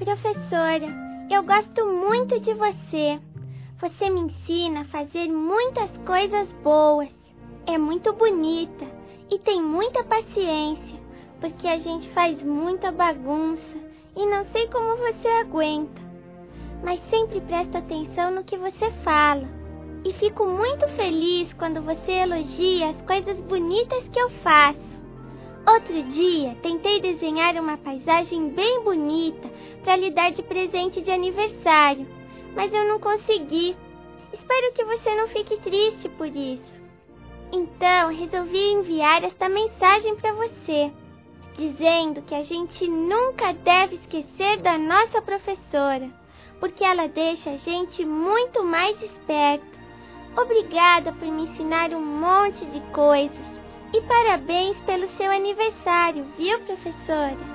Professora, eu gosto muito de você. Você me ensina a fazer muitas coisas boas. É muito bonita e tem muita paciência, porque a gente faz muita bagunça e não sei como você aguenta. Mas sempre presta atenção no que você fala. E fico muito feliz quando você elogia as coisas bonitas que eu faço. Outro dia, tentei desenhar uma paisagem bem bonita para lhe dar de presente de aniversário, mas eu não consegui. Espero que você não fique triste por isso. Então, resolvi enviar esta mensagem para você, dizendo que a gente nunca deve esquecer da nossa professora, porque ela deixa a gente muito mais esperto. Obrigada por me ensinar um monte de coisas. E parabéns pelo seu aniversário, viu, professora?